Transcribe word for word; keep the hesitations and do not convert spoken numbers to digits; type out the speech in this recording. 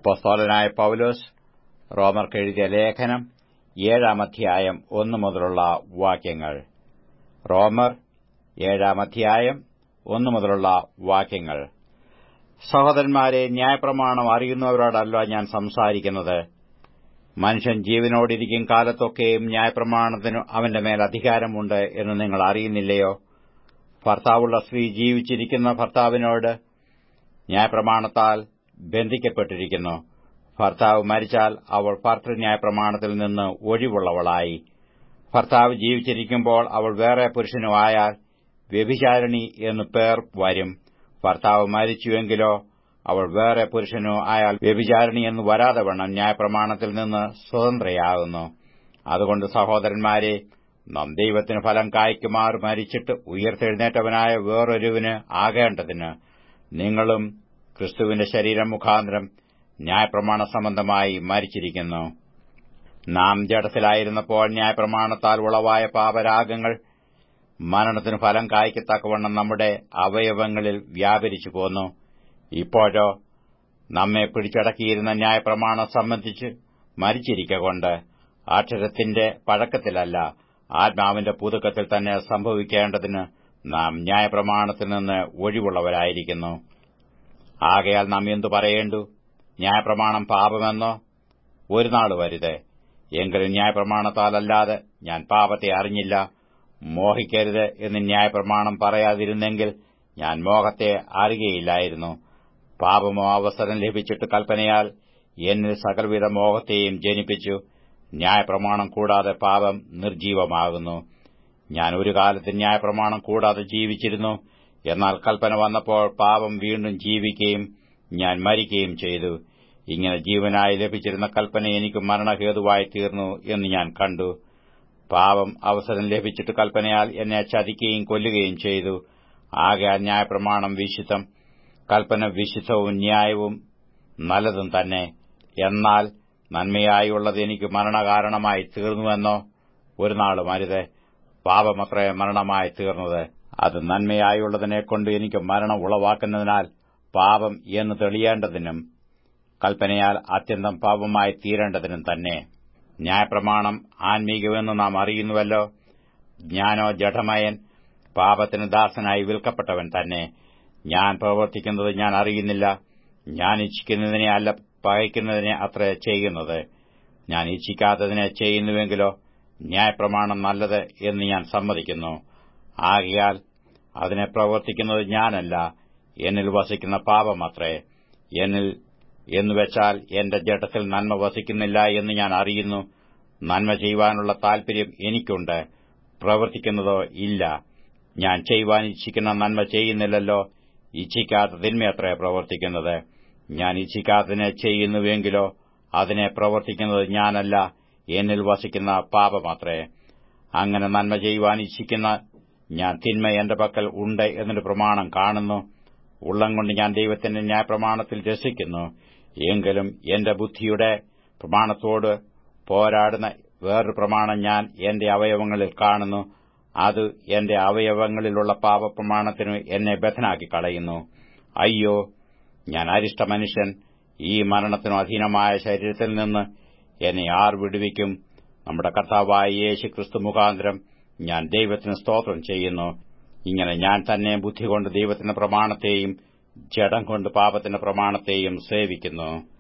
അപ്പോസ്തലനായ പൗലോസ് റോമർക്കെഴുതിയ ലേഖനം ഏഴാം അധ്യായം ഒന്നു മുതലുള്ള വാക്യങ്ങൾ. റോമർ ഏഴാം അധ്യായം ഒന്നു മുതലുള്ള വാക്യങ്ങൾ. സഹോദരന്മാരെ, ന്യായപ്രമാണം അറിയുന്നവരോടല്ല ഞാൻ സംസാരിക്കുന്നത്. മനുഷ്യൻ ജീവനോടിരിക്കും കാലത്തൊക്കെയും ന്യായപ്രമാണത്തിനു അവന്റെ മേൽ അധികാരമുണ്ട് എന്ന് നിങ്ങൾ അറിയുന്നില്ലയോ? ഭർത്താവുള്ള സ്ത്രീ ജീവിച്ചിരിക്കുന്ന ഭർത്താവിനോട് ന്യായപ്രമാണത്താൽ ബന്ധിക്കപ്പെട്ടിരിക്കുന്നു. ഭർത്താവ് മരിച്ചാൽ അവൾ ഭർതൃന്യായപ്രമാണത്തിൽ നിന്ന് ഒഴിവുള്ളവളായി. ഭർത്താവ് ജീവിച്ചിരിക്കുമ്പോൾ അവൾ വേറെ പുരുഷനുമായാൽ വ്യഭിചാരിണി എന്നു പേർ വരും. ഭർത്താവ് മരിച്ചുവെങ്കിലോ അവൾ വേറെ പുരുഷനു ആയാൽ വ്യഭിചാരിണി എന്ന് വരാതെ വണ്ണം ന്യായപ്രമാണത്തിൽ നിന്ന് സ്വതന്ത്രയാകുന്നു. അതുകൊണ്ട് സഹോദരന്മാരെ, നാം ദൈവത്തിന് ഫലം കായ്ക്കുമാർ മരിച്ചിട്ട് ഉയർത്തെഴുന്നേറ്റവനായ വേറൊരുവിന് ആകേണ്ടതിന് നിങ്ങളും ക്രിസ്തുവിന്റെ ശരീരം മുഖാന്തരം ന്യായപ്രമാണ സംബന്ധമായി മരിച്ചിരിക്കുന്നു. നാം ജഡത്തിലായിരുന്നപ്പോൾ ന്യായപ്രമാണത്താൽ ഉളവായ പാപരാഗങ്ങൾ മരണത്തിന് ഫലം കായ്ക്കത്തക്കവണ്ണം നമ്മുടെ അവയവങ്ങളിൽ വ്യാപരിച്ചു പോന്നു. ഇപ്പോഴോ നമ്മെ പിടിച്ചടക്കിയിരുന്ന ന്യായപ്രമാണം സംബന്ധിച്ച് മരിച്ചിരിക്കൊണ്ട് അക്ഷരത്തിന്റെ പഴക്കത്തിലല്ല, ആത്മാവിന്റെ പുതുക്കത്തിൽ തന്നെ സംഭവിക്കേണ്ടതിന് നാം ന്യായപ്രമാണത്തിൽ നിന്ന് ഒഴിവുള്ളവരായിരിക്കുന്നു. ആകയാൽ നാം എന്തു പറയേണ്ടു? ന്യായപ്രമാണം പാപമെന്നോ? ഒരു നാൾ വരുത്. എങ്കിലും ന്യായപ്രമാണത്താലല്ലാതെ ഞാൻ പാപത്തെ അറിഞ്ഞില്ല. മോഹിക്കരുത് എന്ന് ന്യായപ്രമാണം പറയാതിരുന്നെങ്കിൽ ഞാൻ മോഹത്തെ അറിയുകയില്ലായിരുന്നു. പാപമോ അവസരം ലഭിച്ചിട്ട് കൽപ്പനയാൽ എന്നിൽ സകലവിധ മോഹത്തെയും ജനിപ്പിച്ചു. ന്യായപ്രമാണം കൂടാതെ പാപം നിർജ്ജീവമാകുന്നു. ഞാൻ ഒരു കാലത്ത് ന്യായപ്രമാണം കൂടാതെ ജീവിച്ചിരുന്നു. എന്നാൽ കൽപ്പന വന്നപ്പോൾ പാപം വീണ്ടും ജീവിക്കുകയും ഞാൻ മരിക്കുകയും ചെയ്തു. ഇങ്ങനെ ജീവനായി ലഭിച്ചിരുന്ന കൽപ്പന എനിക്ക് മരണഹേതുവായി തീർന്നു എന്ന് ഞാൻ കണ്ടു. പാപം അവസരം ലഭിച്ചിട്ട് കൽപ്പനയാൽ എന്നെ ചതിക്കുകയും കൊല്ലുകയും ചെയ്തു. ആകയാൽ ന്യായപ്രമാണം വിശുദ്ധം, കൽപ്പന വിശുദ്ധവും ന്യായവും നല്ലതും തന്നെ. എന്നാൽ നന്മയായുള്ളത് എനിക്ക് മരണകാരണമായി തീർന്നുവെന്നോ? ഒരു നാളും അരുത്. പാപമത്രേ മരണമായി തീർന്നത്. അത് നന്മയായുള്ളതിനെക്കൊണ്ട് എനിക്ക് മരണം ഉളവാക്കുന്നതിനാൽ പാപം എന്ന് തെളിയേണ്ടതിനും കൽപ്പനയാൽ അത്യന്തം പാപമായി തീരേണ്ടതിനും തന്നെ. ന്യായപ്രമാണം ആത്മീകമെന്ന് നാം അറിയുന്നുവല്ലോ. ഞാനോ ജഡമയൻ, പാപത്തിന് ദാസനായി വിൽക്കപ്പെട്ടവൻ തന്നെ. ഞാൻ പ്രവർത്തിക്കുന്നത് ഞാൻ അറിയുന്നില്ല. ഞാൻ ഇച്ഛിക്കുന്നതിനെ അല്ല, പകയ്ക്കുന്നതിനെ അത്രേ ചെയ്യുന്നത്. ഞാൻ ഇച്ഛിക്കാത്തതിനെ ചെയ്യുന്നുവെങ്കിലോ ന്യായപ്രമാണം നല്ലത് എന്ന് ഞാൻ സമ്മതിക്കുന്നു. ആകയാൽ അതിനെ പ്രവർത്തിക്കുന്നത് ഞാനല്ല, എന്നിൽ വസിക്കുന്ന പാപമത്രേ. എന്നിൽ എന്നുവെച്ചാൽ എന്റെ ജഡത്തിൽ നന്മ വസിക്കുന്നില്ല എന്ന് ഞാൻ അറിയുന്നു. നന്മ ചെയ്യുവാനുള്ള താൽപര്യം എനിക്കുണ്ട്, പ്രവർത്തിക്കുന്നതോ ഇല്ല. ഞാൻ ചെയ്യുവാൻ ഇച്ഛിക്കുന്ന നന്മ ചെയ്യുന്നില്ലല്ലോ, ഇച്ഛിക്കാത്ത തിന്മയത്രേ പ്രവർത്തിക്കുന്നത്. ഞാൻ ഇച്ഛിക്കാത്തതിനെ ചെയ്യുന്നുവെങ്കിലോ അതിനെ പ്രവർത്തിക്കുന്നത് ഞാനല്ല, എന്നിൽ വസിക്കുന്ന പാപമത്രേ. അങ്ങനെ നന്മ ചെയ്യുവാൻ ഇച്ഛിക്കുന്ന ഞാൻ തിന്മ എന്റെ പക്കൽ ഉണ്ട് എന്നൊരു പ്രമാണം കാണുന്നു. ഉള്ളം കൊണ്ട് ഞാൻ ദൈവത്തിന്റെ ന്യായപ്രമാണത്തിൽ രസിക്കുന്നു. എങ്കിലും എന്റെ ബുദ്ധിയുടെ പ്രമാണത്തോട് പോരാടുന്ന വേറൊരു പ്രമാണം ഞാൻ എന്റെ അവയവങ്ങളിൽ കാണുന്നു. അത് എന്റെ അവയവങ്ങളിലുള്ള പാപപ്രമാണത്തിന് എന്നെ ബദ്ധനാക്കി കളയുന്നു. അയ്യോ, ഞാൻ അരിഷ്ട മനുഷ്യൻ! ഈ മരണത്തിനു അധീനമായ ശരീരത്തിൽ നിന്ന് എന്നെ ആർ വിടുവിക്കും? നമ്മുടെ കർത്താവായ യേശുക്രിസ്തു മുഖാന്തരം ഞാൻ ദൈവത്തിന് സ്തോത്രം ചെയ്യുന്നു. ഇങ്ങനെ ഞാൻ തന്നെ ബുദ്ധികൊണ്ട് ദൈവത്തിന്റെ പ്രമാണത്തെയും ജഡം കൊണ്ട് പാപത്തിന്റെ പ്രമാണത്തെയും സേവിക്കുന്നു.